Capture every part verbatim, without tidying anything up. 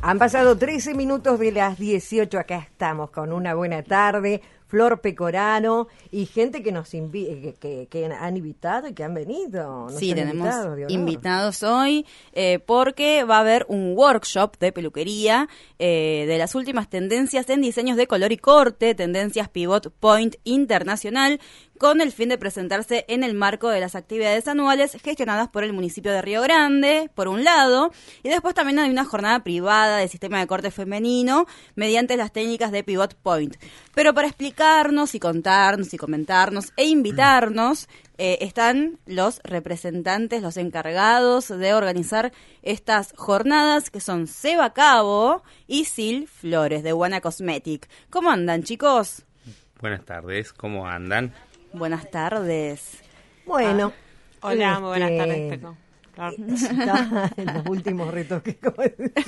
Han pasado trece minutos de las dieciocho, acá estamos con una buena tarde, Flor Pecoraro y gente que nos invi- que, que, que han invitado y que han venido. Sí, tenemos invitados, invitados hoy eh, porque va a haber un workshop de peluquería eh, de las últimas tendencias en diseños de color y corte, tendencias Pivot Point Internacional, con el fin de presentarse en el marco de las actividades anuales gestionadas por el municipio de Río Grande, por un lado, y después también hay una jornada privada de sistema de corte femenino mediante las técnicas de Pivot Point. Pero para explicarnos y contarnos y comentarnos e invitarnos, eh, están los representantes, los encargados de organizar estas jornadas, que son Seba Cabo y Sil Flores, de Guana Cosmetic. ¿Cómo andan, chicos? Buenas tardes, ¿cómo andan? Buenas tardes. Bueno. Ah, hola, este, muy buenas tardes, Peco. Claro. Está en los últimos retoques. Como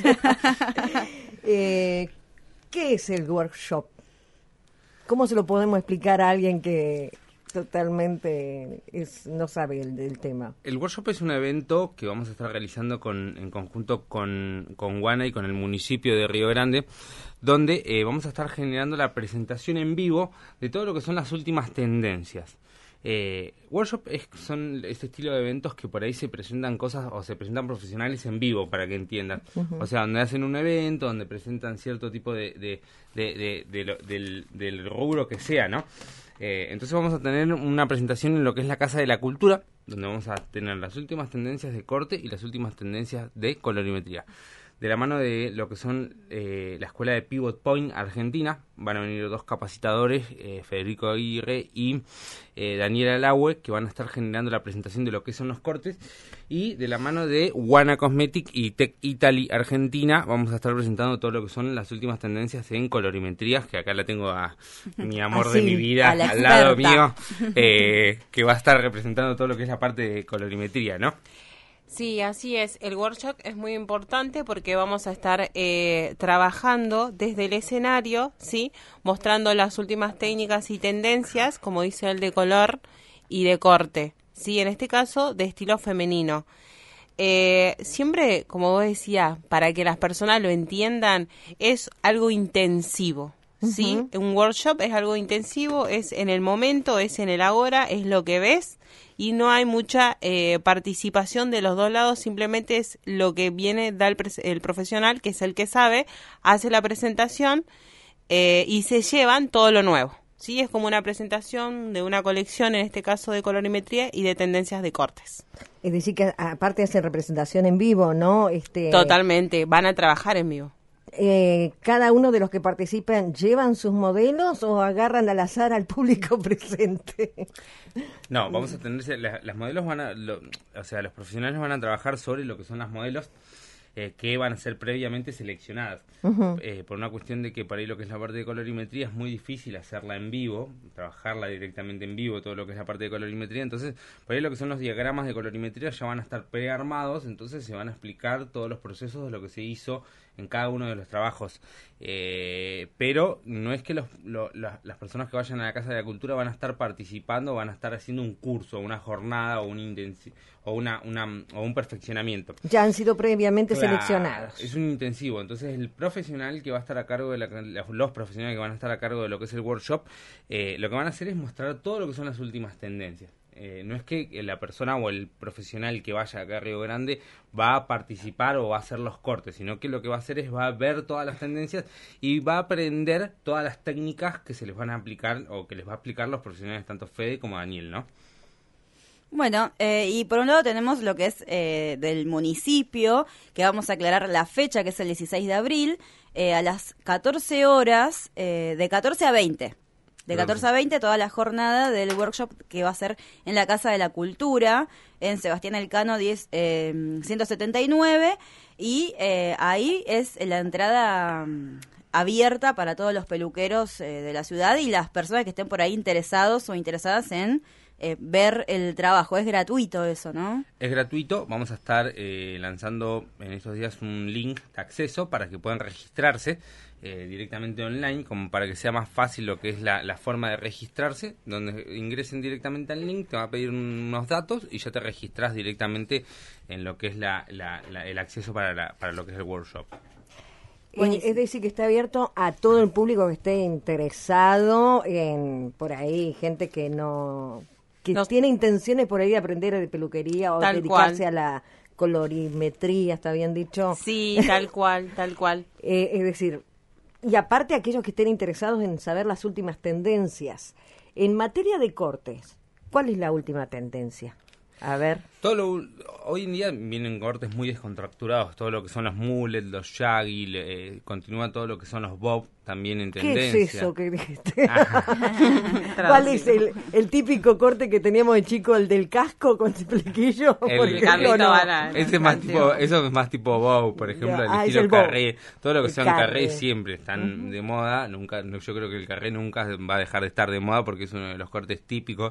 eh, ¿Qué es el workshop? ¿Cómo se lo podemos explicar a alguien que totalmente es, no sabe el, del tema? El workshop es un evento que vamos a estar realizando con, en conjunto con, con Guana y con el municipio de Río Grande, donde eh, vamos a estar generando la presentación en vivo de todo lo que son las últimas tendencias. Eh, workshop es, son este estilo de eventos que por ahí se presentan cosas o se presentan profesionales en vivo, para que entiendan. Uh-huh. O sea, donde hacen un evento, donde presentan cierto tipo de, de, de, de, de lo, del, del rubro que sea, ¿no? Eh, entonces vamos a tener una presentación en lo que es la Casa de la Cultura, donde vamos a tener las últimas tendencias de corte y las últimas tendencias de colorimetría. De la mano de lo que son eh, la escuela de Pivot Point Argentina, van a venir dos capacitadores, eh, Federico Aguirre y eh, Daniela Laue, que van a estar generando la presentación de lo que son los cortes. Y de la mano de Guana Cosmetic y Tech Italy Argentina, vamos a estar presentando todo lo que son las últimas tendencias en colorimetrías, que acá la tengo a mi amor Así, de mi vida al experta. lado mío, eh, que va a estar representando todo lo que es la parte de colorimetría, ¿no? Sí, así es. El workshop es muy importante porque vamos a estar eh, trabajando desde el escenario, ¿sí? Mostrando las últimas técnicas y tendencias, como dice el de color y de corte, ¿sí? En este caso, de estilo femenino. Eh, siempre, como vos decías, para que las personas lo entiendan, es algo intensivo, ¿sí? Uh-huh. Un workshop es algo intensivo, es en el momento, es en el ahora, es lo que ves. Y no hay mucha eh, participación de los dos lados, simplemente es lo que viene, da el, pres- el profesional, que es el que sabe, hace la presentación eh, y se llevan todo lo nuevo. Sí, es como una presentación de una colección, en este caso de colorimetría y de tendencias de cortes. Es decir, que aparte hacen representación en vivo, ¿no? Este, Totalmente, van a trabajar en vivo. Eh, ¿Cada uno de los que participan llevan sus modelos o agarran al azar al público presente? No, vamos a tener, las, las modelos van a, lo, o sea, los profesionales van a trabajar sobre lo que son las modelos eh, que van a ser previamente seleccionadas. Uh-huh. Eh, por una cuestión de que para ahí lo que es la parte de colorimetría es muy difícil hacerla en vivo, trabajarla directamente en vivo, todo lo que es la parte de colorimetría. Entonces, por ahí lo que son los diagramas de colorimetría ya van a estar prearmados, entonces se van a explicar todos los procesos de lo que se hizo en cada uno de los trabajos. Eh, pero no es que los, lo, la, las personas que vayan a la Casa de la Cultura van a estar participando, van a estar haciendo un curso, una jornada o un intensi- o una, una o un perfeccionamiento. Ya han sido previamente claro, seleccionados. Es un intensivo. Entonces el profesional que va a estar a cargo de la, los profesionales que van a estar a cargo de lo que es el workshop, eh, lo que van a hacer es mostrar todo lo que son las últimas tendencias. Eh, no es que la persona o el profesional que vaya acá a Río Grande va a participar o va a hacer los cortes, sino que lo que va a hacer es va a ver todas las tendencias y va a aprender todas las técnicas que se les van a aplicar o que les va a aplicar los profesionales, tanto Fede como Daniel, ¿no? Bueno, eh, y por un lado tenemos lo que es eh, del municipio, que vamos a aclarar la fecha, que es el dieciséis de abril, eh, a las catorce horas, eh, de catorce a veinte. De catorce a veinte, toda la jornada del workshop que va a ser en la Casa de la Cultura, en Sebastián Elcano diez, eh, ciento setenta y nueve, y eh, ahí es la entrada um, abierta para todos los peluqueros eh, de la ciudad y las personas que estén por ahí interesados o interesadas en eh, ver el trabajo. Es gratuito eso, ¿no? Es gratuito, vamos a estar eh, lanzando en estos días un link de acceso para que puedan registrarse eh, directamente online, como para que sea más fácil lo que es la, la forma de registrarse, donde ingresen directamente al link, te va a pedir unos datos y ya te registras directamente en lo que es la, la, la, el acceso para, la, para lo que es el workshop. Eh, es decir, que está abierto a todo el público que esté interesado en, por ahí, gente que no... que Nos- tiene intenciones por ahí de aprender de peluquería o Tal dedicarse cual. a la colorimetría, ¿está bien dicho? Sí, tal cual, tal cual. Eh, es decir, y aparte aquellos que estén interesados en saber las últimas tendencias. En materia de cortes, ¿cuál es la última tendencia? A ver. Todo lo, hoy en día vienen cortes muy descontracturados, todo lo que son los mullets, los shaggy, eh, continúa todo lo que son los bob también en ¿Qué tendencia. es eso que dijiste? ¿Cuál es el, el típico corte que teníamos de chico, el del casco con el flequillo? El- Por el ejemplo, carrito no. banana. Ese es más tipo, eso es más tipo bow, por ejemplo, el Ah, es estilo el bow. carré, todo lo que El son carré. carré siempre están de moda, nunca, no, yo creo que el carré nunca va a dejar de estar de moda porque es uno de los cortes típicos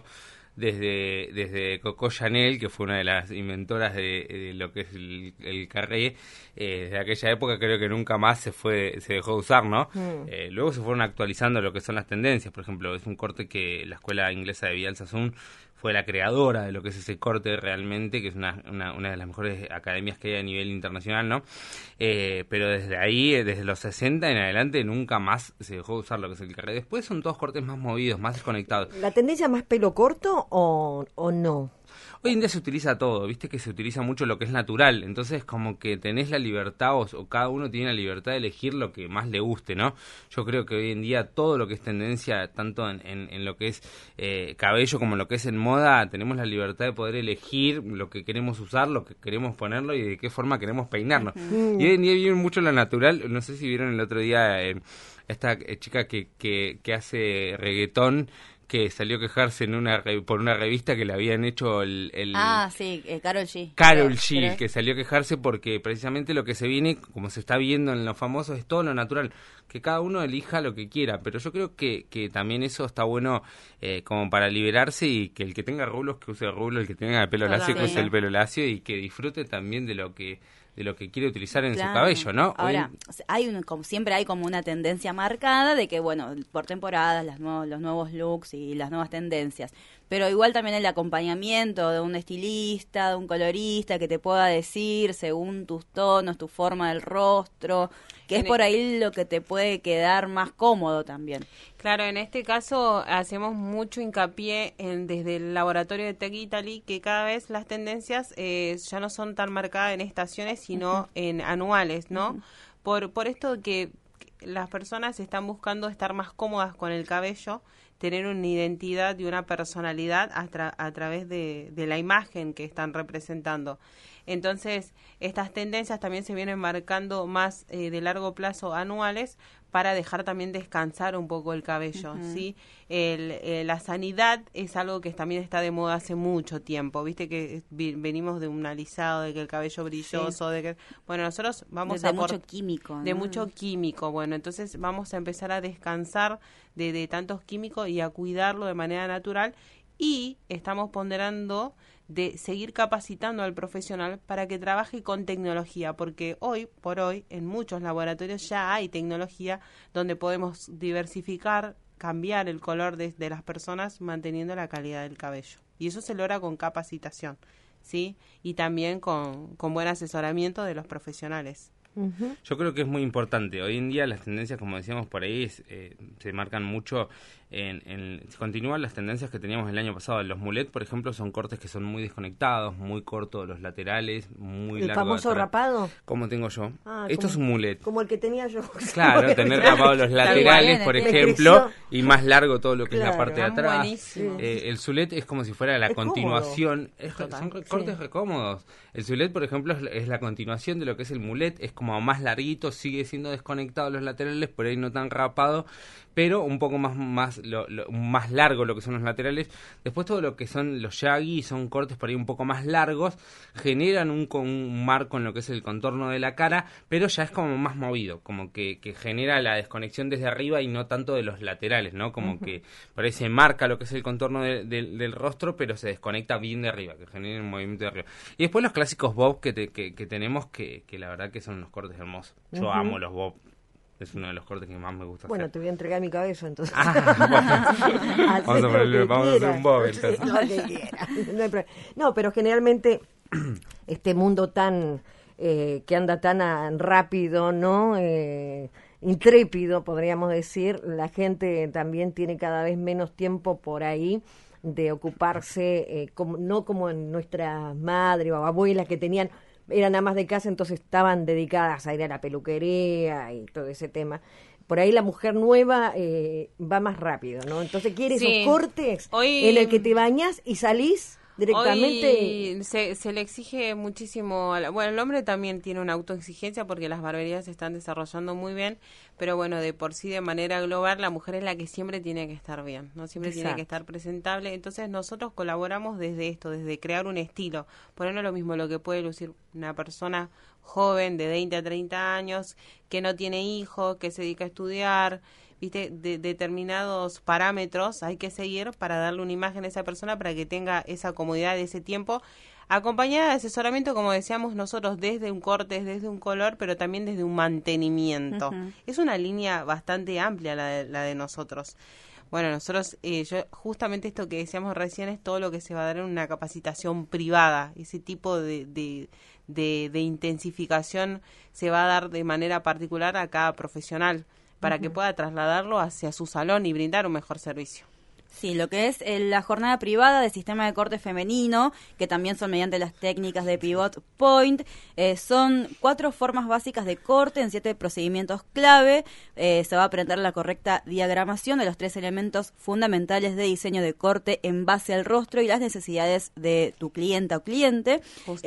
desde desde Coco Chanel, que fue una de las inventoras de, de lo que es el, el carré, eh, desde aquella época creo que nunca más se fue se dejó de usar, ¿no? Mm. Eh, luego se fueron actualizando lo que son las tendencias, por ejemplo, es un corte que la escuela inglesa de Vidal Sassoon fue la creadora de lo que es ese corte realmente, que es una, una, una de las mejores academias que hay a nivel internacional, ¿no? Eh, pero desde ahí, eh, desde los sesenta en adelante, nunca más se dejó de usar lo que es el carré. Después son todos cortes más movidos, más desconectados. ¿La tendencia más pelo corto o, o no? Hoy en día se utiliza todo, viste que se utiliza mucho lo que es natural, entonces como que tenés la libertad o, o cada uno tiene la libertad de elegir lo que más le guste, ¿no? Yo creo que hoy en día todo lo que es tendencia, tanto en, en, en lo que es eh, cabello como lo que es en moda, tenemos la libertad de poder elegir lo que queremos usar, lo que queremos ponerlo y de qué forma queremos peinarnos. Mm. Y hoy en día viven mucho lo natural, no sé si vieron el otro día eh, esta eh, chica que, que, que hace reggaetón, que salió a quejarse en una re- por una revista que le habían hecho el... el Ah, sí, eh, Karol G. Karol Creo, G, creo. que salió a quejarse porque precisamente lo que se viene, como se está viendo en los famosos, es todo lo natural, que cada uno elija lo que quiera, pero yo creo que, que también eso está bueno eh, como para liberarse y que el que tenga rulos, que use rulo, el que tenga el pelo lacio, que Totalmente. use el pelo lacio y que disfrute también de lo que de lo que quiere utilizar en Claro. su cabello, ¿no? Hoy- Ahora, hay un, como siempre hay como una tendencia marcada de que, bueno, por temporadas, las nuevos, los nuevos looks y las nuevas tendencias. Pero igual también el acompañamiento de un estilista, de un colorista que te pueda decir según tus tonos, tu forma del rostro, que es En por ahí lo que te puede quedar más cómodo también. Claro, en este caso hacemos mucho hincapié en, desde el laboratorio de Tech Italy, que cada vez las tendencias eh, ya no son tan marcadas en estaciones, sino en anuales, ¿no? Por, por esto que las personas están buscando estar más cómodas con el cabello, tener una identidad y una personalidad a, tra- a través de, de la imagen que están representando. Entonces, estas tendencias también se vienen marcando más eh, de largo plazo anuales para dejar también descansar un poco el cabello, Ujú. ¿sí? El, eh, la sanidad es algo que también está de moda hace mucho tiempo, viste que vi- venimos de un alisado, de que el cabello brilloso, de que... Bueno, nosotros vamos de a... por- mucho químico. de ¿no? mucho químico. Bueno, entonces vamos a empezar a descansar de, de tantos químicos y a cuidarlo de manera natural y estamos ponderando de seguir capacitando al profesional para que trabaje con tecnología, porque hoy por hoy en muchos laboratorios ya hay tecnología donde podemos diversificar, cambiar el color de, de las personas manteniendo la calidad del cabello. Y eso se logra con capacitación, ¿sí? Y también con, con buen asesoramiento de los profesionales. Ujú. Yo creo que es muy importante. Hoy en día las tendencias, como decíamos por ahí, es, eh, se marcan mucho en, en... Continúan las tendencias que teníamos el año pasado. Los mulets, por ejemplo, son cortes que son muy desconectados, muy cortos los laterales, muy ¿El largo famoso atrás. rapado? Como tengo yo. Ah, Esto como- es un mulet. Como el que tenía yo. Claro, tener rapados los laterales, bien, por me ejemplo, creció. y más largo todo lo que es la Claro, parte de están atrás. buenísimos. Eh, el zulet es como si fuera la Es continuación. Es, Total. son re- cortes Sí. recómodos. El zulet, por ejemplo, es, la- es la continuación de lo que es el mulet. Es como más larguito, sigue siendo desconectado los laterales, por ahí no tan rapado, pero un poco más más lo- lo- más largo lo que son los laterales. Después todo lo que son los shaggy, son cortes por ahí un poco más largos, generan un, con un marco en lo que es el contorno de la cara, pero ya es como más movido, como que, que genera la desconexión desde arriba y no tanto de los laterales, ¿no? Como que por ahí se marca lo que es el contorno de- de- del rostro, pero se desconecta bien de arriba, que genera un movimiento de arriba. Y después los clásicos bob que, te- que, que tenemos, que, que la verdad que son unos cortes hermosos. Yo Ujú. amo los bob. Es uno de los cortes que más me gusta Bueno, hacer. te voy a entregar mi cabello, entonces. Ah, bueno. Hacé Vamos a lo ponerle- que vamos a hacer quieras. un bob, Sí, entonces. lo que quieras. No hay problema. No, pero generalmente este mundo tan eh, que anda tan a, rápido, ¿no? Eh, intrépido, podríamos decir, la gente también tiene cada vez menos tiempo por ahí de ocuparse, eh, como, no como en nuestras madres o abuelas que tenían, eran amas de casa, entonces estaban dedicadas a ir a la peluquería y todo ese tema. Por ahí la mujer nueva eh, va más rápido, ¿no? Entonces quiere sí. esos cortes Hoy, en el que te bañas y salís directamente. Hoy se, se le exige muchísimo, a la, bueno, el hombre también tiene una autoexigencia porque las barberías se están desarrollando muy bien, pero bueno, de por sí, de manera global, la mujer es la que siempre tiene que estar bien, ¿no? Siempre Exacto. tiene que estar presentable. Entonces nosotros colaboramos desde esto, desde crear un estilo. Por eso no es lo mismo lo que puede lucir una persona joven de veinte a treinta años, que no tiene hijos, que se dedica a estudiar, viste, de determinados parámetros hay que seguir para darle una imagen a esa persona para que tenga esa comodidad de ese tiempo, acompañada de asesoramiento, como decíamos nosotros, desde un corte, desde un color, pero también desde un mantenimiento. Uh-huh. Es una línea bastante amplia la de, la de nosotros. Bueno, nosotros, eh, yo justamente esto que decíamos recién es todo lo que se va a dar en una capacitación privada. Ese tipo de, de, de, de intensificación se va a dar de manera particular a cada profesional, para uh-huh. que pueda trasladarlo hacia su salón y brindar un mejor servicio. Sí, lo que es eh, la jornada privada de sistema de corte femenino, que también son mediante las técnicas de pivot point, eh, son cuatro formas básicas de corte en siete procedimientos clave. Eh, se va a aprender la correcta diagramación de los tres elementos fundamentales de diseño de corte en base al rostro y las necesidades de tu clienta o cliente.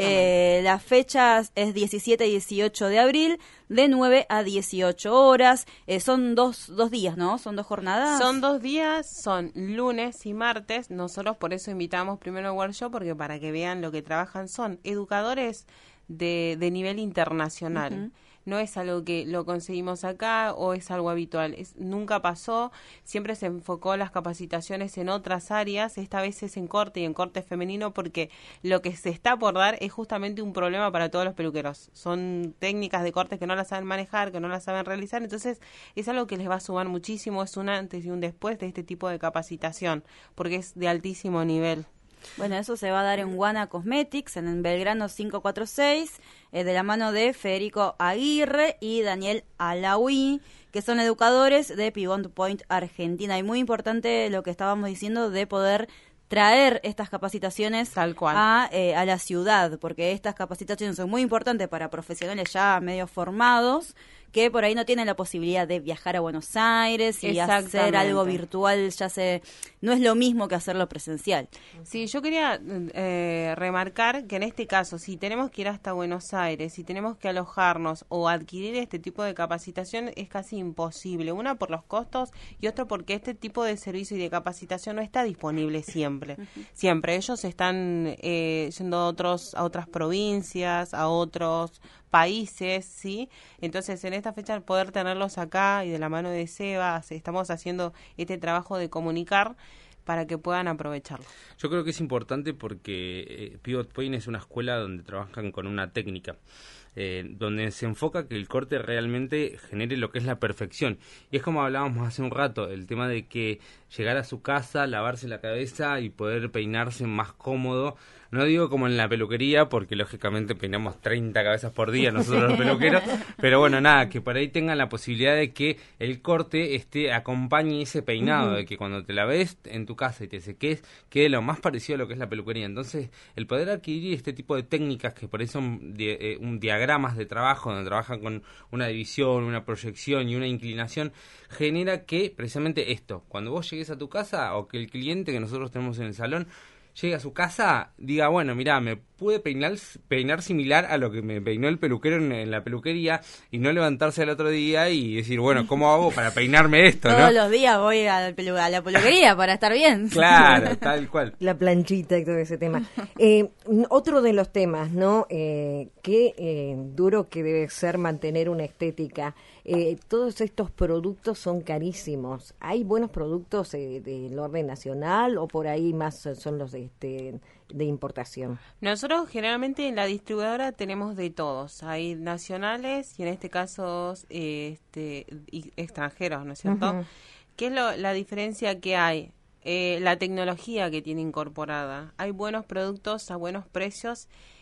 Eh, la fecha es diecisiete y dieciocho de abril, de nueve a dieciocho horas. Eh, son dos, dos días, ¿no? Son dos jornadas. Son dos días, son lunes y martes. Nosotros por eso invitamos primero al workshop, porque para que vean lo que trabajan son educadores de, de nivel internacional. Uh-huh. No es algo que lo conseguimos acá o es algo habitual. Es, nunca pasó, siempre se enfocó las capacitaciones en otras áreas. Esta vez es en corte y en corte femenino, porque lo que se está por dar es justamente un problema para todos los peluqueros. Son técnicas de cortes que no las saben manejar, que no las saben realizar. Entonces es algo que les va a sumar muchísimo. Es un antes y un después de este tipo de capacitación, porque es de altísimo nivel. Bueno, eso se va a dar en Guana Cosmetics, en Belgrano quinientos cuarenta y seis, eh, de la mano de Federico Aguirre y Daniel Alaui, que son educadores de Pivot Point Argentina. Y muy importante lo que estábamos diciendo de poder traer estas capacitaciones Tal cual. A, eh, a la ciudad, porque estas capacitaciones son muy importantes para profesionales ya medio formados, que por ahí no tienen la posibilidad de viajar a Buenos Aires y hacer algo virtual, ya se no es lo mismo que hacerlo presencial. Sí, yo quería eh, remarcar que en este caso, si tenemos que ir hasta Buenos Aires, si tenemos que alojarnos o adquirir este tipo de capacitación, es casi imposible. Una, por los costos, y otro, porque este tipo de servicio y de capacitación no está disponible siempre. Uh-huh. Siempre ellos están eh, yendo a, otros, a otras provincias, a otros países, ¿sí? Entonces, en esta fecha, poder tenerlos acá y de la mano de Seba, estamos haciendo este trabajo de comunicar para que puedan aprovecharlo. Yo creo que es importante porque eh, Pivot Point es una escuela donde trabajan con una técnica, eh, donde se enfoca que el corte realmente genere lo que es la perfección. Y es como hablábamos hace un rato, el tema de que llegar a su casa, lavarse la cabeza y poder peinarse más cómodo. No digo como en la peluquería, porque lógicamente peinamos treinta cabezas por día nosotros los peluqueros, pero bueno, nada, que por ahí tengan la posibilidad de que el corte este acompañe ese peinado, uh-huh. de que cuando te la ves en tu casa y te seques, quede lo más parecido a lo que es la peluquería. Entonces, el poder adquirir este tipo de técnicas, que por ahí son di- eh, un diagramas de trabajo, donde trabajan con una división, una proyección y una inclinación, genera que precisamente esto, cuando vos llegues a tu casa, o que el cliente que nosotros tenemos en el salón llegue a su casa, diga, bueno, mirá, me pude peinar, peinar similar a lo que me peinó el peluquero en, en la peluquería, y no levantarse al otro día y decir, bueno, ¿cómo hago para peinarme esto? Todos ¿no? los días voy a la, pelu- a la peluquería para estar bien. Claro, tal cual. La planchita y todo ese tema. Eh, otro de los temas, ¿no? Eh, qué eh, duro que debe ser mantener una estética. Eh, todos estos productos son carísimos. ¿Hay buenos productos eh, del orden nacional o por ahí más son los de, este, de importación? Nosotros generalmente en la distribuidora tenemos de todos. Hay nacionales y en este caso eh, este, y extranjeros, ¿no es cierto? Uh-huh. ¿Qué es lo, la diferencia que hay? Eh, la tecnología que tiene incorporada. Hay buenos productos a buenos precios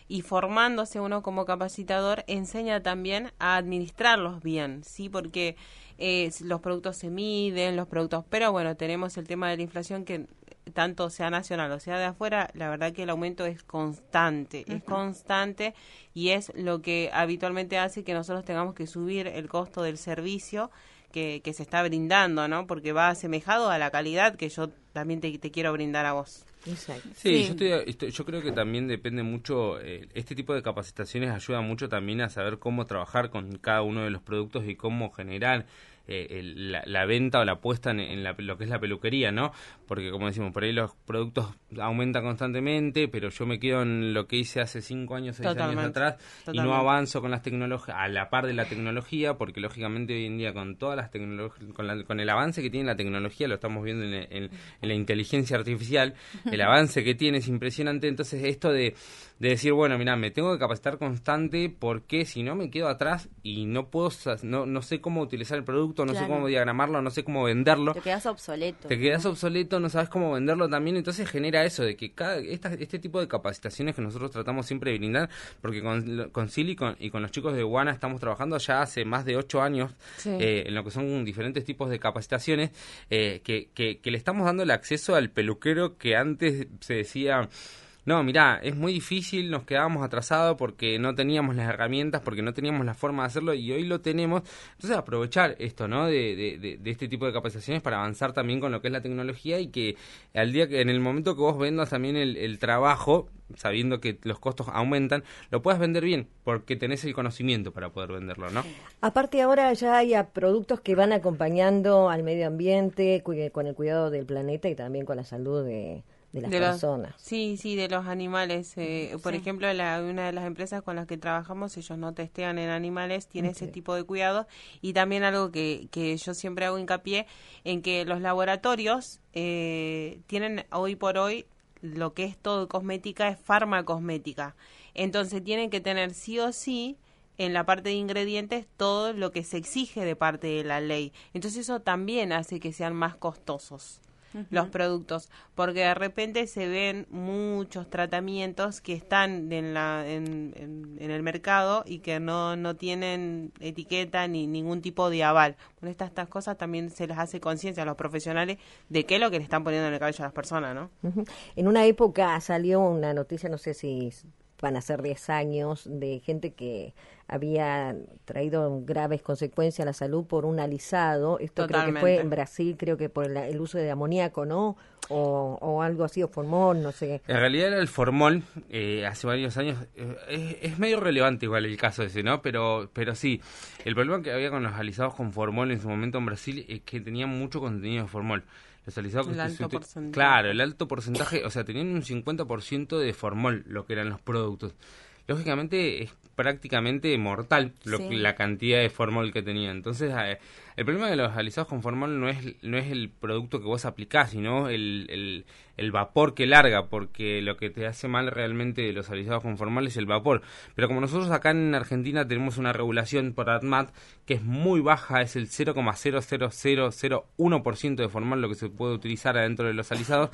y formándose uno como capacitador enseña también a administrarlos bien, ¿sí? Porque eh, los productos se miden, los productos, pero bueno, tenemos el tema de la inflación que tanto sea nacional o sea de afuera, la verdad que el aumento es constante, uh-huh. es constante y es lo que habitualmente hace que nosotros tengamos que subir el costo del servicio que, que se está brindando, ¿no? Porque va asemejado a la calidad que yo también te, te quiero brindar a vos. Exacto. Sí, sí. Yo, estoy, estoy, yo creo que también depende mucho, eh, este tipo de capacitaciones ayuda mucho también a saber cómo trabajar con cada uno de los productos y cómo generar eh, el, la, la venta o la puesta en, en la, lo que es la peluquería, ¿no? Porque como decimos, por ahí los productos aumentan constantemente, pero yo me quedo en lo que hice hace cinco años, seis Totalmente. años atrás Totalmente. y no avanzo con las tecnologías, a la par de la tecnología, porque lógicamente hoy en día con todas las tecnologías, con, la, con el avance que tiene la tecnología, lo estamos viendo en, en, en la inteligencia artificial, el avance que tiene es impresionante. Entonces esto de, de decir, bueno, mira, me tengo que capacitar constante porque si no me quedo atrás y no puedo, no, no sé cómo utilizar el producto, no claro. sé cómo diagramarlo, no sé cómo venderlo. Te quedas obsoleto. Te quedas obsoleto, no sabes cómo venderlo también, entonces genera eso de que cada esta, este tipo de capacitaciones que nosotros tratamos siempre de brindar, porque con, con Silly y con, y con los chicos de Guana estamos trabajando ya hace más de ocho años sí. eh, en lo que son diferentes tipos de capacitaciones eh, que, que, que le estamos dando el acceso al peluquero que antes se decía... No, mirá, es muy difícil, nos quedábamos atrasados porque no teníamos las herramientas, porque no teníamos la forma de hacerlo y hoy lo tenemos. Entonces aprovechar esto, ¿no? De, de, de, de este tipo de capacitaciones para avanzar también con lo que es la tecnología y que al día que en el momento que vos vendas también el, el trabajo, sabiendo que los costos aumentan, lo puedas vender bien porque tenés el conocimiento para poder venderlo, ¿no? Aparte ahora ya hay productos que van acompañando al medio ambiente, con el cuidado del planeta y también con la salud de... de las de personas. Los, sí, sí, de los animales. Eh, sí. Por ejemplo, la, una de las empresas con las que trabajamos, ellos no testean en animales, tiene okay. ese tipo de cuidado. Y también algo que, que yo siempre hago hincapié, en que los laboratorios eh, tienen hoy por hoy lo que es todo cosmética, es farmacosmética. Entonces tienen que tener sí o sí en la parte de ingredientes todo lo que se exige de parte de la ley. Entonces eso también hace que sean más costosos los productos, porque de repente se ven muchos tratamientos que están en la en, en, en el mercado y que no no tienen etiqueta ni ningún tipo de aval. Con estas estas cosas también se les hace conciencia a los profesionales de qué es lo que le están poniendo en el cabello a las personas, ¿no? Uh-huh. En una época salió una noticia, no sé si van a ser diez años, de gente que había traído graves consecuencias a la salud por un alisado. Esto Totalmente. Creo que fue en Brasil, creo que por el, el uso de amoníaco, ¿no? O, o algo así, o formol, no sé. En realidad era el formol, eh, hace varios años. Eh, es, es medio relevante igual el caso ese, ¿no? Pero pero sí, el problema que había con los alisados con formol en su momento en Brasil es que tenían mucho contenido de formol. Los alisados el que alto porcentaje. Claro, el alto porcentaje, o sea, tenían un cincuenta por ciento de formol, lo que eran los productos. Lógicamente es prácticamente mortal lo sí. que, la cantidad de formol que tenía. Entonces, eh, el problema de los alisados con formol no es no es el producto que vos aplicás, sino el, el, el vapor que larga, porque lo que te hace mal realmente de los alisados con formol es el vapor. Pero como nosotros acá en Argentina tenemos una regulación por ADMAT que es muy baja, es el cero coma cero cero cero cero uno por ciento de formol lo que se puede utilizar adentro de los alisados,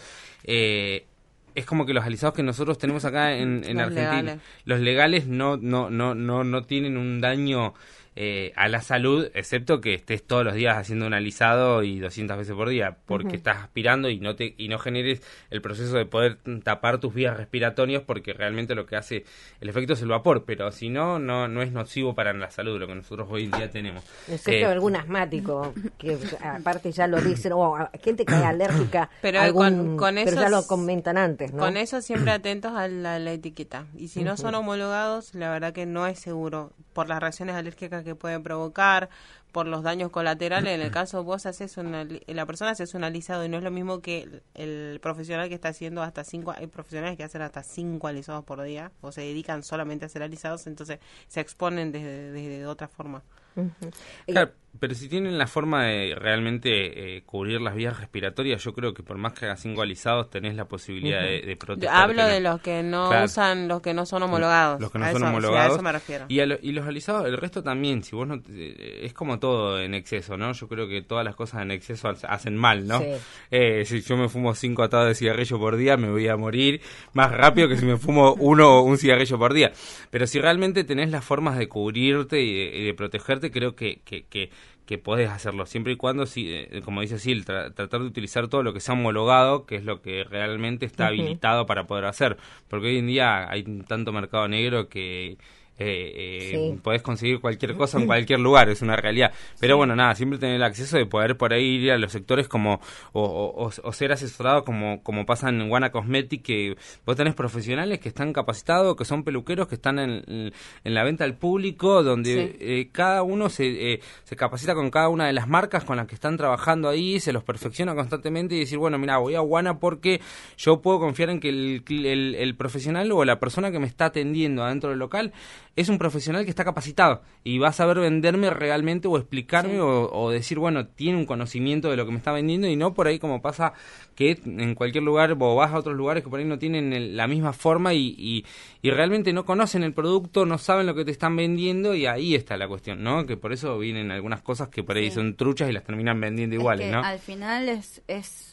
eh, es como que los alisados que nosotros tenemos acá en, en los Argentina, legales. los legales no no no no no tienen un daño eh, a la salud, excepto que estés todos los días haciendo un alisado y doscientas veces por día, porque uh-huh. estás aspirando y no te y no generes el proceso de poder tapar tus vías respiratorias, porque realmente lo que hace el efecto es el vapor, pero si no no no es nocivo para la salud lo que nosotros hoy en día tenemos. Excepto eh, algún asmático que aparte ya lo dicen, o gente que es alérgica, pero algún, con, con pero esos, ya lo comentan antes, ¿no? Con eso siempre atentos a la, la etiqueta, y si no uh-huh. son homologados, la verdad que no es seguro por las reacciones alérgicas que pueden provocar, por los daños colaterales. En el caso vos haces una, la persona hace un alisado y no es lo mismo que el, el profesional que está haciendo hasta cinco, hay profesionales que hacen hasta cinco alisados por día o se dedican solamente a hacer alisados, entonces se exponen desde, desde de otra forma. Uh-huh. Claro, pero si tienen la forma de realmente eh, cubrir las vías respiratorias, yo creo que por más que hagas cinco alisados tenés la posibilidad uh-huh. de, de proteger. Hablo de los que no claro. usan, los que no son homologados. Los que no a son eso, homologados. Sí, a eso me refiero. Y, a lo, y los alisados, el resto también, si vos no, eh, es como todo en exceso, ¿no? Yo creo que todas las cosas en exceso hacen mal, ¿no? Sí. Eh, si yo me fumo cinco atados de cigarrillo por día, me voy a morir más rápido que si me fumo uno un cigarrillo por día. Pero si realmente tenés las formas de cubrirte y de, y de protegerte, creo que, que, que que podés hacerlo, siempre y cuando, si, eh, como dice Sil, tra- tratar de utilizar todo lo que sea homologado, que es lo que realmente está uh-huh. habilitado para poder hacer, porque hoy en día hay tanto mercado negro que eh, eh, sí. podés conseguir cualquier cosa en cualquier lugar, es una realidad, pero sí. bueno, nada, siempre tener el acceso de poder por ahí ir a los sectores como, o, o, o ser asesorado como, como pasa en Guana Cosmetic, que vos tenés profesionales que están capacitados, que son peluqueros, que están en, en, en la venta al público, donde sí. eh, cada uno se, eh, se capacita con cada una de las marcas con las que están trabajando ahí, se los perfecciona constantemente y decir, bueno, mira, voy a Guana porque yo puedo confiar en que el, el, el profesional o la persona que me está atendiendo adentro del local es un profesional que está capacitado y va a saber venderme realmente o explicarme sí. o, o decir, bueno, tiene un conocimiento de lo que me está vendiendo y no por ahí como pasa que en cualquier lugar vos vas a otros lugares que por ahí no tienen el, la misma forma y, y, y realmente no conocen el producto, no saben lo que te están vendiendo y ahí está la cuestión, ¿no? Que por eso vienen algunas cosas que por ahí sí. son truchas y las terminan vendiendo es iguales, que ¿no? Al final es... es...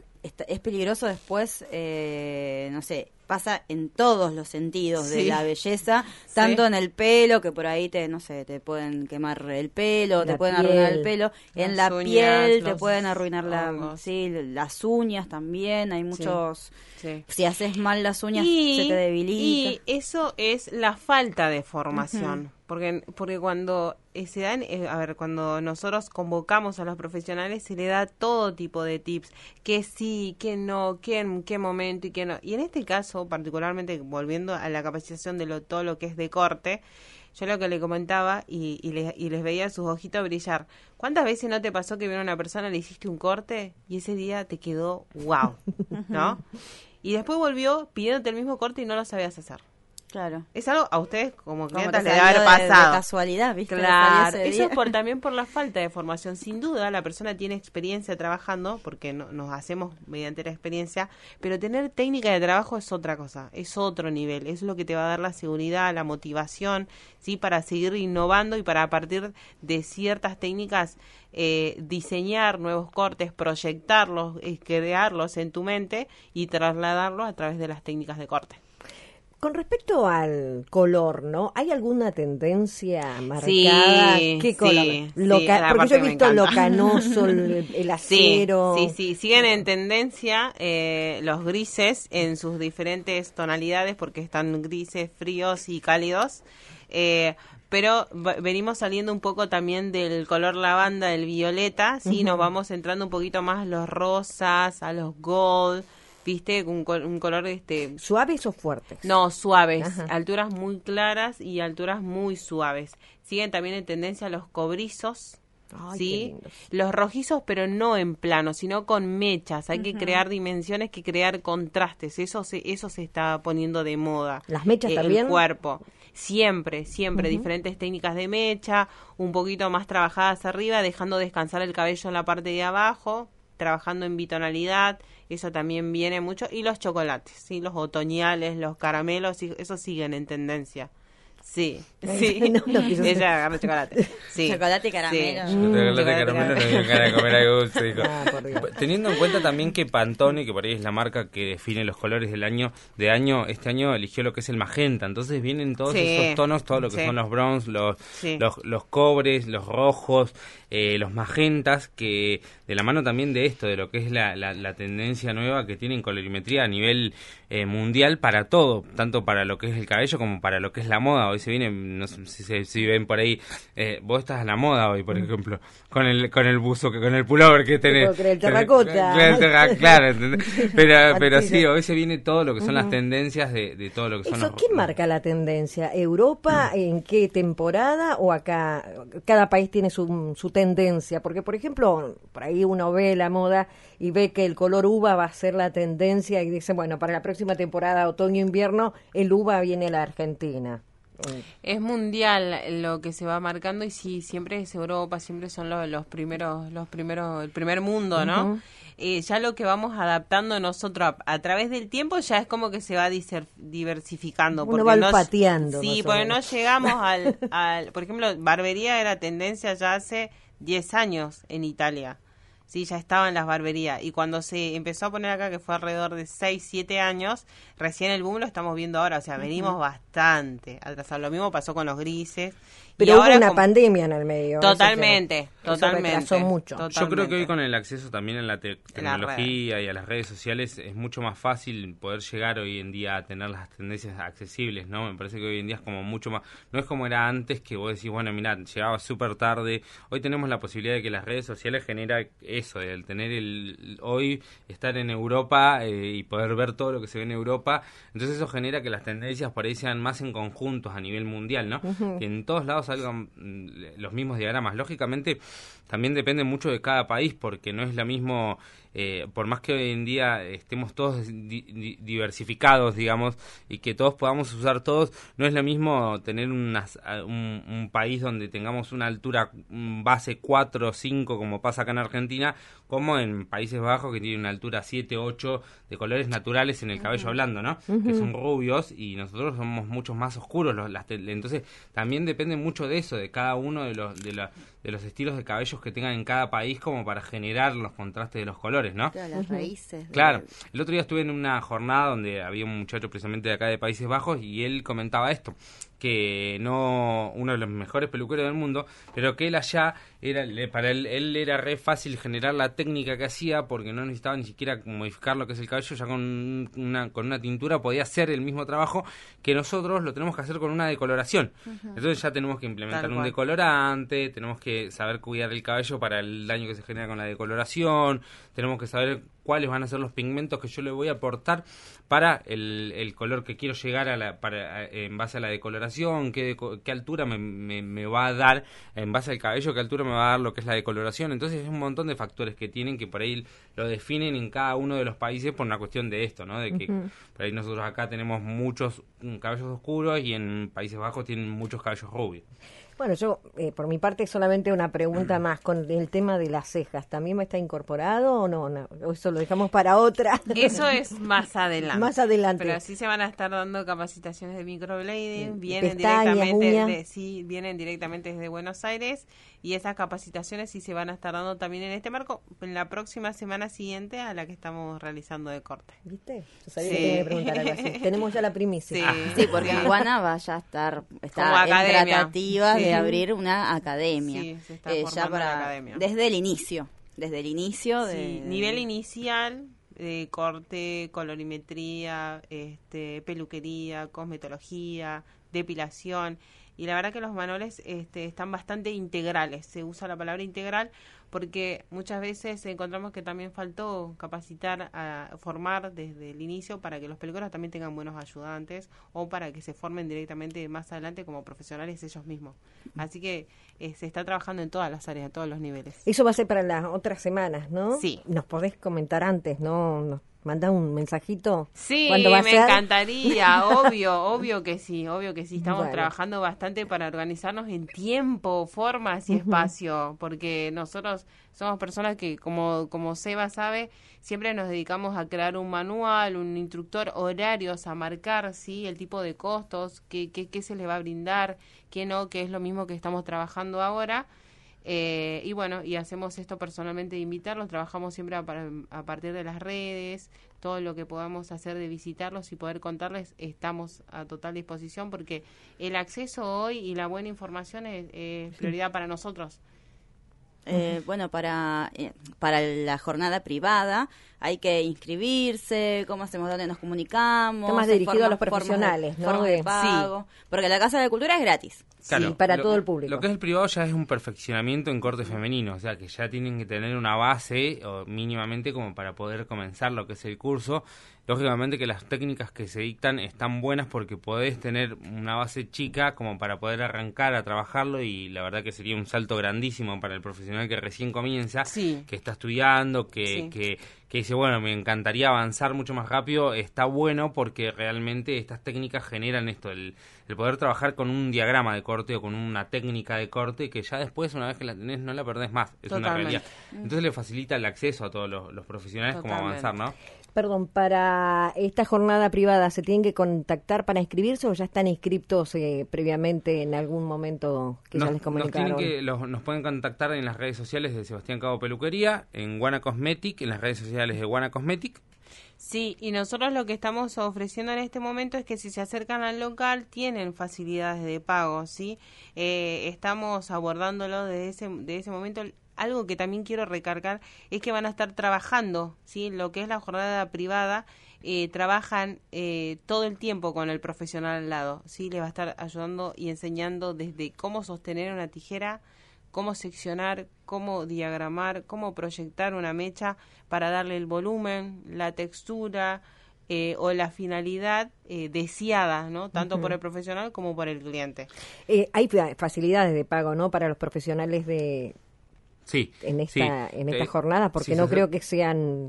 es peligroso después, eh, no sé, pasa en todos los sentidos sí. de la belleza, tanto sí. en el pelo, que por ahí te, no sé, te pueden quemar el pelo, la te pueden piel, arruinar el pelo, en la uñas, piel te pueden arruinar la, sí, las uñas también, hay muchos, sí. Sí. si haces mal las uñas y, se te debilita. Y eso es la falta de formación. Uh-huh. Porque, porque cuando eh, se dan, eh, a ver, cuando nosotros convocamos a los profesionales se le da todo tipo de tips, que sí, que no, que en qué momento y que no. Y en este caso, particularmente volviendo a la capacitación de lo, todo lo que es de corte, yo lo que le comentaba y, y, les, y les veía sus ojitos brillar. ¿Cuántas veces no te pasó que vino una persona, le hiciste un corte y ese día te quedó wow, ¿no? Y después volvió pidiéndote el mismo corte y no lo sabías hacer. Claro. Es algo a ustedes como clientes le debe haber pasado. De, de casualidad, ¿viste? Claro, eso es por, también por la falta de formación. Sin duda, la persona tiene experiencia trabajando, porque no, nos hacemos mediante la experiencia, pero tener técnica de trabajo es otra cosa, es otro nivel, es lo que te va a dar la seguridad, la motivación, ¿sí? Para seguir innovando y para a partir de ciertas técnicas eh, diseñar nuevos cortes, proyectarlos, eh, crearlos en tu mente y trasladarlos a través de las técnicas de corte. Con respecto al color, ¿no? ¿Hay alguna tendencia marcada? Sí, ¿Qué color? Sí, Loca- sí, porque yo he visto lo canoso, el, el acero. Sí, sí, sí, siguen en tendencia eh, los grises en sus diferentes tonalidades porque están grises, fríos y cálidos. Eh, pero v- venimos saliendo un poco también del color lavanda, del violeta, sí, uh-huh. Nos vamos entrando un poquito más a los rosas, a los gold. ¿Viste? Un, un color este... ¿Suaves o fuertes? No, suaves. Ajá. Alturas muy claras y alturas muy suaves. Siguen también en tendencia los cobrizos. Ay, ¿sí? Los rojizos, pero no en plano, sino con mechas. Hay uh-huh. que crear dimensiones, que crear contrastes. Eso se, eso se está poniendo de moda. ¿Las mechas eh, también? El cuerpo. Siempre, siempre. Uh-huh. Diferentes técnicas de mecha, un poquito más trabajadas arriba, dejando descansar el cabello en la parte de abajo, trabajando en bitonalidad. Eso también viene mucho. Y los chocolates, ¿sí? Los otoñales, los caramelos, eso siguen en tendencia. Sí, sí. No, no ella agarra chocolate. Sí. Chocolate y caramelo. Sí. Mm. Chocolate y caramelo, no dio ganas de comer algo dulce. Ah, teniendo en cuenta también que Pantone, que por ahí es la marca que define los colores del año, de año, este año eligió lo que es el magenta. Entonces vienen todos sí. esos tonos, todo lo que sí. son los browns, los, sí. los, los cobres, los rojos, eh, los magentas, que de la mano también de esto, de lo que es la, la, la tendencia nueva que tienen colorimetría a nivel eh, mundial para todo, tanto para lo que es el cabello como para lo que es la moda. Hoy se viene, no sé si, si ven por ahí, eh, vos estás a la moda hoy, por ejemplo, con el con el buzo, con el pullover que tenés. Con el terracota. Claro, claro, ¿entendés? Pero, pero sí, hoy se viene todo lo que son uh-huh. las tendencias de, de todo lo que son Eso, los... ¿quién marca la tendencia? ¿Europa? Uh-huh. ¿En qué temporada? ¿O acá? Cada país tiene su, su tendencia. Porque, por ejemplo, por ahí uno ve la moda y ve que el color uva va a ser la tendencia y dice, bueno, para la próxima temporada, otoño-invierno, el uva viene a la Argentina. Es mundial lo que se va marcando y sí, siempre es Europa, siempre son los, los primeros, los primeros, el primer mundo, ¿no? Uh-huh. Eh, ya lo que vamos adaptando nosotros a, a través del tiempo ya es como que se va diser, diversificando. Uno va no, pateando. Sí, porque no llegamos al, al... Por ejemplo, barbería era tendencia ya hace diez años en Italia. Sí, ya estaban las barberías. Y cuando se empezó a poner acá, que fue alrededor de seis, siete años, recién el boom lo estamos viendo ahora. O sea, venimos uh-huh. bastante atrasados. Lo mismo pasó con los grises. Pero y hubo ahora una como... pandemia en el medio. Totalmente, eso que, totalmente. Eso retrasó mucho. Totalmente. Yo creo que hoy con el acceso también a la te- tecnología la y a las redes sociales es mucho más fácil poder llegar hoy en día a tener las tendencias accesibles, ¿no? Me parece que hoy en día es como mucho más... No es como era antes que vos decís, bueno, mirá, llegaba súper tarde. Hoy tenemos la posibilidad de que las redes sociales genera eso, de tener el... Hoy estar en Europa eh, y poder ver todo lo que se ve en Europa. Entonces eso genera que las tendencias por ahí sean más en conjuntos a nivel mundial, ¿no? Uh-huh. Que en todos lados salgan los mismos diagramas. Lógicamente también depende mucho de cada país, porque no es lo mismo, eh, por más que hoy en día estemos todos di- di- diversificados, digamos, y que todos podamos usar todos, no es lo mismo tener unas, un, un país donde tengamos una altura base cuatro o cinco, como pasa acá en Argentina, como en Países Bajos, que tienen una altura siete, ocho, de colores naturales en el cabello hablando, ¿no? Uh-huh. Que son rubios, y nosotros somos muchos más oscuros. Los, las te- entonces también depende mucho de eso, de cada uno de los de, la, de los estilos de cabellos que tengan en cada país, como para generar los contrastes de los colores, ¿no? Claro, las raíces. Claro. El otro día estuve en una jornada donde había un muchacho precisamente de acá de Países Bajos, y él comentaba esto, que no uno de los mejores peluqueros del mundo, pero que él allá era para él, él era re fácil generar la técnica que hacía, porque no necesitaba ni siquiera modificar lo que es el cabello, ya con una con una tintura podía hacer el mismo trabajo que nosotros lo tenemos que hacer con una decoloración. Uh-huh. Entonces ya tenemos que implementar un decolorante, tenemos que saber cuidar el cabello para el daño que se genera con la decoloración, tenemos que saber cuáles van a ser los pigmentos que yo le voy a aportar para el, el color que quiero llegar a la para a, en base a la decoloración, qué, qué altura me, me, me va a dar en base al cabello, qué altura me va a dar lo que es la decoloración. Entonces es un montón de factores que tienen, que por ahí lo definen en cada uno de los países por una cuestión de esto, ¿no? De que uh-huh. por ahí nosotros acá tenemos muchos cabellos oscuros y en Países Bajos tienen muchos cabellos rubios. Bueno, yo, eh, por mi parte, solamente una pregunta más con el tema de las cejas. ¿También está incorporado o no? no? ¿O eso lo dejamos para otra? Eso es más adelante. Más adelante. Pero sí se van a estar dando capacitaciones de microblading. Vienen directamente de, sí, vienen directamente desde Buenos Aires. Y esas capacitaciones sí se van a estar dando también en este marco, en la próxima semana siguiente a la que estamos realizando de corte. ¿Viste? Yo sabía sí. que tenía que preguntar algo así. Tenemos ya la primicia. Sí, ah. sí porque Iguana va ya a estar está en tratativas sí. de abrir una academia. Sí, se está eh, formando ya para, la academia. Desde el inicio, desde el inicio. De, sí, nivel inicial, de corte, colorimetría, este, peluquería, cosmetología, depilación. Y la verdad que los manuales este, están bastante integrales, se usa la palabra integral porque muchas veces encontramos que también faltó capacitar, a formar desde el inicio para que los peluqueros también tengan buenos ayudantes o para que se formen directamente más adelante como profesionales ellos mismos. Así que eh, se está trabajando en todas las áreas, a todos los niveles. Eso va a ser para las otras semanas, ¿no? Sí. Nos podés comentar antes, ¿no? Nos manda un mensajito. Sí, ¿cuándo va a me ser? encantaría, obvio, obvio que sí, obvio que sí. Estamos bueno. trabajando bastante para organizarnos en tiempo, formas y uh-huh. espacio, porque nosotros somos personas que, como, como Seba sabe, siempre nos dedicamos a crear un manual, un instructor, horarios, a marcar, ¿sí? El tipo de costos, qué, qué, qué se les va a brindar, qué no, que es lo mismo que estamos trabajando ahora. Eh, y bueno, y hacemos esto personalmente de invitarlos, trabajamos siempre a, a partir de las redes, todo lo que podamos hacer de visitarlos y poder contarles, estamos a total disposición porque el acceso hoy y la buena información es, es prioridad para nosotros. Eh, bueno, para eh, para la jornada privada hay que inscribirse, cómo hacemos, dónde nos comunicamos. Está más dirigido formas, a los profesionales, formas de, ¿no? Formas de pago, sí. Porque la Casa de Cultura es gratis. Claro, sí, para lo, todo el público. Lo que es el privado ya es un perfeccionamiento en corte femenino, o sea que ya tienen que tener una base o mínimamente como para poder comenzar lo que es el curso. Lógicamente que las técnicas que se dictan están buenas porque podés tener una base chica como para poder arrancar a trabajarlo y la verdad que sería un salto grandísimo para el profesional profesional que recién comienza, Sí. que está estudiando, que, Sí. que, que dice, bueno, me encantaría avanzar mucho más rápido, está bueno porque realmente estas técnicas generan esto, el, el poder trabajar con un diagrama de corte o con una técnica de corte que ya después, una vez que la tenés, no la perdés más, es una Totalmente. realidad. Entonces le facilita el acceso a todos los, los profesionales como Totalmente. avanzar, ¿no? Perdón, para esta jornada privada, ¿se tienen que contactar para inscribirse o ya están inscriptos eh, previamente en algún momento que Nos, ya les nos, tienen comunicaron? que, los, nos pueden contactar en las redes sociales de Sebastián Cabo Peluquería, en Guana Cosmetic, en las redes sociales de Guana Cosmetic. Sí, y nosotros lo que estamos ofreciendo en este momento es que si se acercan al local tienen facilidades de pago, ¿sí? Eh, estamos abordándolo desde ese, de ese momento. Algo que también quiero recargar es que van a estar trabajando, ¿sí? Lo que es la jornada privada, eh, trabajan eh, todo el tiempo con el profesional al lado, ¿sí? Les va a estar ayudando y enseñando desde cómo sostener una tijera, cómo seccionar, cómo diagramar, cómo proyectar una mecha para darle el volumen, la textura eh, o la finalidad eh, deseada, ¿no? Tanto uh-huh. por el profesional como por el cliente. Eh, hay facilidades de pago, ¿no? Para los profesionales de sí, en esta sí. en esta eh, jornada, porque sí, no sí, creo sí. que sean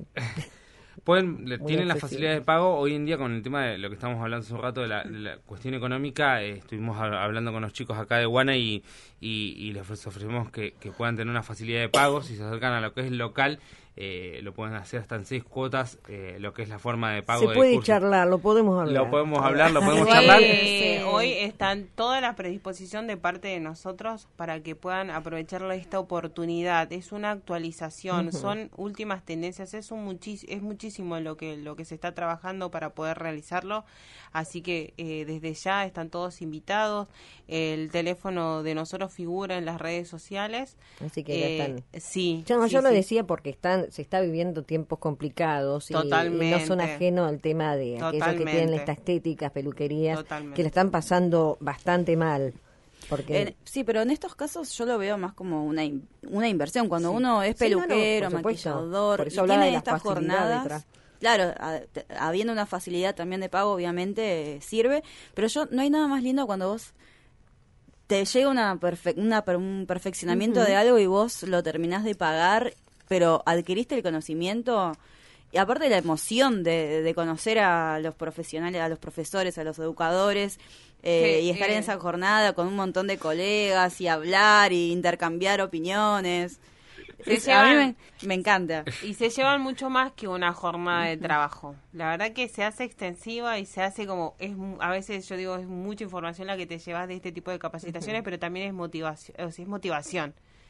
Pueden, tienen las facilidades de pago. Hoy en día, con el tema de lo que estamos hablando hace un rato de la, de la cuestión económica, eh, estuvimos a, hablando con los chicos acá de Guana y, y, y les ofrecemos que, que puedan tener una facilidad de pago. Si se acercan a lo que es el local, eh, lo pueden hacer hasta en seis cuotas, eh, lo que es la forma de pago. Se puede del curso. charlar, lo podemos hablar. Lo podemos hablar, lo podemos Hoy, charlar. eh, hoy están toda la predisposición de parte de nosotros para que puedan aprovechar esta oportunidad. Es una actualización, uh-huh. son últimas tendencias, es un muchis, es muchísimo lo que lo que se está trabajando para poder realizarlo. Así que eh, desde ya están todos invitados. El teléfono de nosotros figura en las redes sociales. Así que ya eh, están. Sí. Yo, no, sí, yo lo sí. decía porque están se está viviendo tiempos complicados y, y no son ajenos al tema de Totalmente. aquellos que tienen estas estéticas, peluquerías, Totalmente. que le están pasando bastante mal. Porque en, sí, pero en estos casos yo lo veo más como una in, una inversión. Cuando sí. uno es sí, peluquero, no, no, maquillador, por eso y tiene de estas jornadas... Detrás. Claro, a, te, habiendo una facilidad también de pago, obviamente, eh, sirve. Pero yo no hay nada más lindo cuando vos te llega una, perfe una un perfeccionamiento uh-huh. de algo y vos lo terminás de pagar, pero adquiriste el conocimiento... Y aparte la emoción de, de conocer a los profesionales, a los profesores, a los educadores, eh, y estar eh, en esa jornada con un montón de colegas y hablar y intercambiar opiniones. Es, llevan, a mí me, me encanta. Y se llevan mucho más que una jornada de trabajo. La verdad que se hace extensiva y se hace como, es a veces yo digo, es mucha información la que te llevas de este tipo de capacitaciones, uh-huh. pero también es motivación, o sea, es motivación.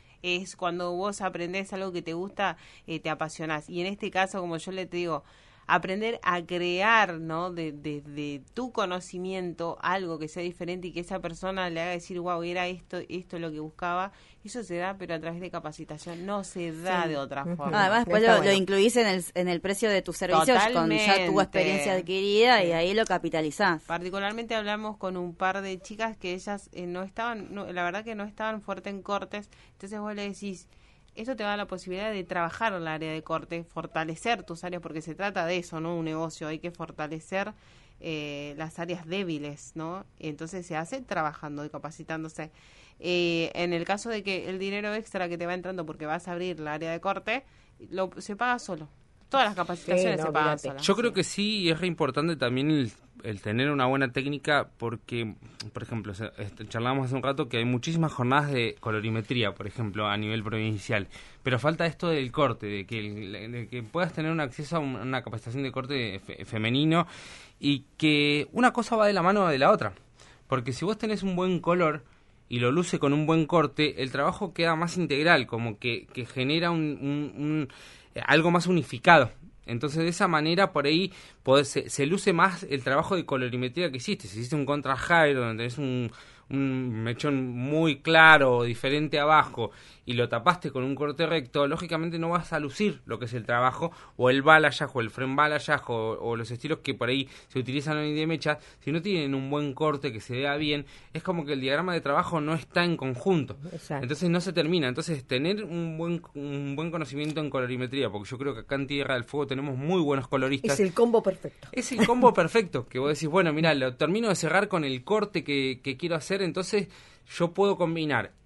Es cuando vos aprendés algo que te gusta, eh, te apasionás. Y en este caso, como yo le digo, aprender a crear, ¿no? De, de, de tu conocimiento algo que sea diferente y que esa persona le haga decir, wow, era esto, esto lo que buscaba. Eso se da, pero a través de capacitación no se da sí. de otra forma. Además, después lo, bueno. lo incluís en el, en el precio de tus servicios Totalmente. Con ya tu experiencia adquirida sí. y ahí lo capitalizás. Particularmente hablamos con un par de chicas que ellas eh, no estaban, no, la verdad que no estaban fuerte en cortes, entonces vos le decís, esto te da la posibilidad de trabajar en el área de corte, fortalecer tus áreas, porque se trata de eso, ¿no? Un negocio, hay que fortalecer eh, las áreas débiles, ¿no? Entonces se hace trabajando y capacitándose. Eh, en el caso de que el dinero extra que te va entrando porque vas a abrir la área de corte, lo, se paga solo. Todas las capacitaciones sí, no, se pagan solas. Yo creo que sí, es re importante también el, el tener una buena técnica porque, por ejemplo, charlábamos hace un rato que hay muchísimas jornadas de colorimetría, por ejemplo, a nivel provincial, pero falta esto del corte, de que, de que puedas tener un acceso a una capacitación de corte fe, femenino y que una cosa va de la mano de la otra, porque si vos tenés un buen color y lo luce con un buen corte, el trabajo queda más integral, como que, que genera un... un, un algo más unificado. Entonces, de esa manera, por ahí podés, se, se luce más el trabajo de colorimetría que hiciste. Si hiciste un contra high, donde tenés un, un mechón muy claro o diferente abajo y lo tapaste con un corte recto, lógicamente no vas a lucir lo que es el trabajo, o el balayage, o el frame balayage, o, o los estilos que por ahí se utilizan hoy de mecha. Si no tienen un buen corte que se vea bien, es como que el diagrama de trabajo no está en conjunto. Exacto. Entonces no se termina. Entonces tener un buen un buen conocimiento en colorimetría, porque yo creo que acá en Tierra del Fuego tenemos muy buenos coloristas. Es el combo perfecto. Es el combo perfecto, que vos decís, bueno, mira, lo termino de cerrar con el corte que, que quiero hacer, entonces yo puedo combinar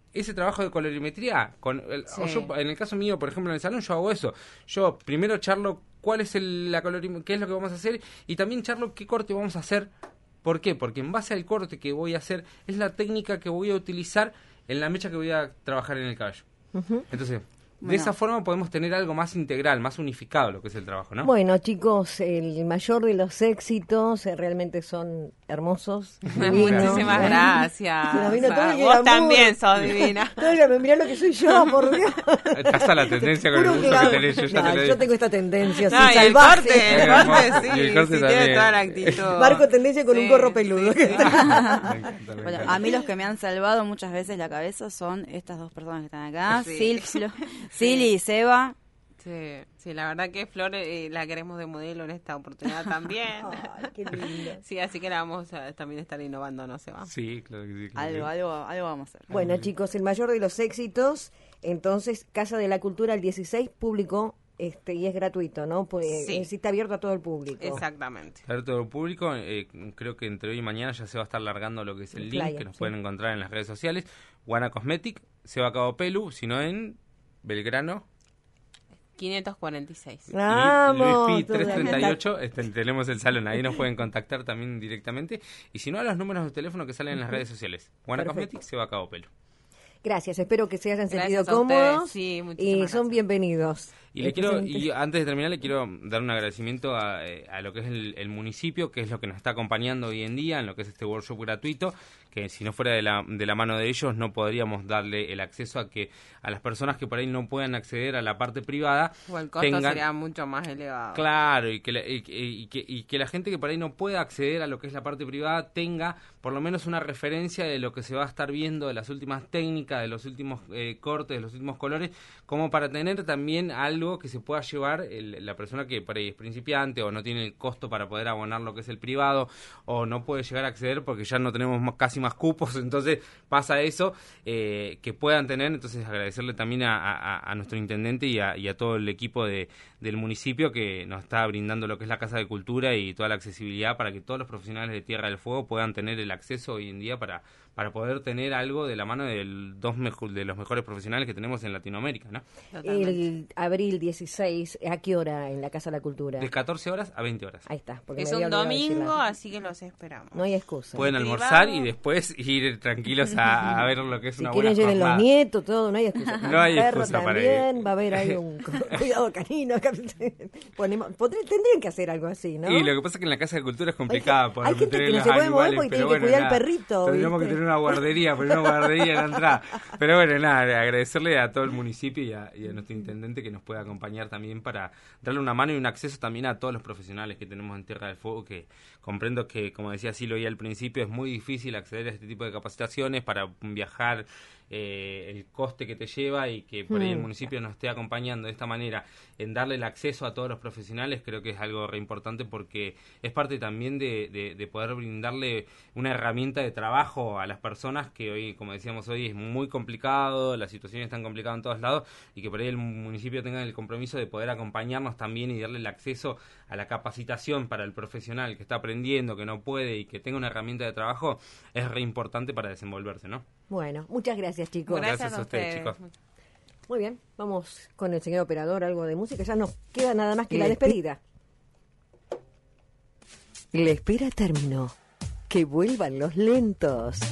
ese trabajo de colorimetría, con el, Sí. o yo, en el caso mío, por ejemplo, en el salón, yo hago eso. Yo primero charlo cuál es el, la colorimetría, qué es lo que vamos a hacer, y también charlo qué corte vamos a hacer. ¿Por qué? Porque en base al corte que voy a hacer, es la técnica que voy a utilizar en la mecha que voy a trabajar en el cabello. Ujú. Entonces, de Bueno. esa forma podemos tener algo más integral, más unificado lo que es el trabajo, ¿no? Bueno, chicos, el mayor de los éxitos, eh, realmente son hermosos. divinos, Muchísimas ¿eh? gracias. Se nos vino todo el Vos glamour. también sos divina. Todo, mirá lo que soy yo, por Dios. Estás a la tendencia con el Puro uso que glamour. tenés, yo ya No, te lo yo digo. tengo esta tendencia así, No, y el salvaje. corte, el corte sí, Y el corte sí también. tiene toda la actitud. Marco tendencia con un Sí, gorro peludo. sí, que sí. está- Me encanta, me Bueno, encanta. a mí los que me han salvado muchas veces la cabeza son estas dos personas que están acá, Sí. Sil, Flo- Sil y Seba. Sí, sí, la verdad que Flor eh, la queremos de modelo en esta oportunidad también. Ay, qué lindo. Sí, así que la vamos a también estar innovando, ¿no se va? Sí, claro que sí. claro que Algo, sí. algo, algo vamos a hacer. Bueno, chicos, el mayor de los éxitos, entonces, Casa de la Cultura el dieciséis, público, este y es gratuito, ¿no? Pues Sí. eh, sí está abierto a todo el público. Exactamente. Para todo el público, eh, creo que entre hoy y mañana ya se va a estar largando lo que es el, El link, flyer, que nos sí. pueden encontrar en las redes sociales. Guana Cosmetic, Seba Cabo Pelu, sino en Belgrano. quinientos cuarenta y seis. Vamos. Y Luis Pi toda la- trescientos treinta y ocho, este, tenemos el salón, ahí nos pueden contactar también directamente. Y si no, a los números de teléfono que salen en las redes sociales. Guana Perfecto. Cosmetic, Seba Cabo Pelu. Gracias, espero que se hayan Gracias sentido a ustedes, cómodos sí, y muchísimas son gracias. bienvenidos. Y le Este quiero, es un- y antes de terminar, le quiero dar un agradecimiento a, eh, a lo que es el, el municipio, que es lo que nos está acompañando hoy en día en lo que es este workshop gratuito, que si no fuera de la, de la mano de ellos no podríamos darle el acceso a que a las personas que por ahí no puedan acceder a la parte privada O el costo tengan, sería mucho más elevado. claro, y que, la, y, que- y que, y que la gente que por ahí no pueda acceder a lo que es la parte privada tenga por lo menos una referencia de lo que se va a estar viendo, de las últimas técnicas, de los últimos eh, cortes, de los últimos colores, como para tener también algo que se pueda llevar el- la persona que por ahí es principiante o no tiene el costo para poder abonar lo que es el privado o no puede llegar a acceder porque ya no tenemos más- casi más cupos, entonces pasa eso, eh, que puedan tener. Entonces agradecerle también a, a- a nuestro intendente y a, y a todo el equipo de, del municipio que nos está brindando lo que es la Casa de Cultura y toda la accesibilidad para que todos los profesionales de Tierra del Fuego puedan tener el acceso hoy en día para, para poder tener algo de la mano del dos mejo- de los mejores profesionales que tenemos en Latinoamérica, ¿no? Totalmente. El abril dieciséis, ¿a qué hora en la Casa de la Cultura? De catorce horas a veinte horas. Ahí está. porque Es me había un olvidado decirla. domingo, así que los esperamos. No hay excusa. Pueden Privado. almorzar y después ir tranquilos a, a ver lo que es Si una quieren buena lleven los jornada. nietos, todo, no hay excusa. No hay El perro excusa para también, ir. va a haber ahí un cu- cuidado canino. Ponemos, podré- tendrían que hacer algo así, ¿no? Y lo que pasa es que en la Casa de Cultura es complicada Hay- poder hay gente meter que no los se puede mover animales, porque pero tiene que bueno, cuidar al nada, perrito, tendríamos ¿viste? que tener una guardería, pero una guardería en la entrada. Pero bueno, nada, agradecerle a todo el municipio y a, y a nuestro intendente que nos puede acompañar también para darle una mano y un acceso también a todos los profesionales que tenemos en Tierra del Fuego, que comprendo que, como decía Silo hoy al principio, es muy difícil acceder a este tipo de capacitaciones para viajar, eh, el coste que te lleva, y que por ahí el Mm. municipio nos esté acompañando de esta manera en darle el acceso a todos los profesionales. Creo que es algo re importante porque es parte también de, de, de poder brindarle una herramienta de trabajo a las personas, que hoy, como decíamos hoy, es muy complicado, la situación es tan complicada en todos lados, y que por ahí el municipio tenga el compromiso de poder acompañarnos también y darle el acceso a la capacitación para el profesional que está aprendiendo, que no puede y que tenga una herramienta de trabajo, es re importante para desenvolverse, ¿no? Bueno, muchas gracias, chicos. Gracias, Gracias a a ustedes, ustedes. chicos. Muy bien, vamos con el señor operador, algo de música. Ya nos queda nada más que la Le- despedida. La espera terminó. Que vuelvan los lentos.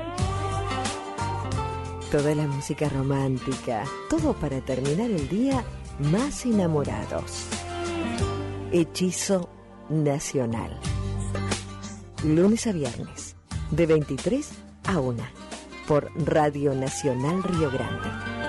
Toda la música romántica. Todo para terminar el día más enamorados. Hechizo Nacional. Lunes a viernes. De veintitrés a una. Por Radio Nacional Río Grande.